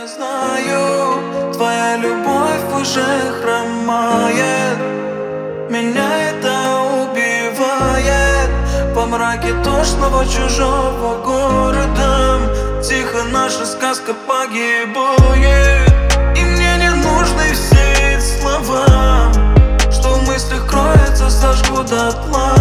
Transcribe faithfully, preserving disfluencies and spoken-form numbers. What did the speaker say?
я знаю, твоя любовь уже хромает. Меня это убивает. По мраке тошного чужого города тихо наша сказка погибает. И мне не нужны все эти слова, что в мыслях кроется, сожгу дотла.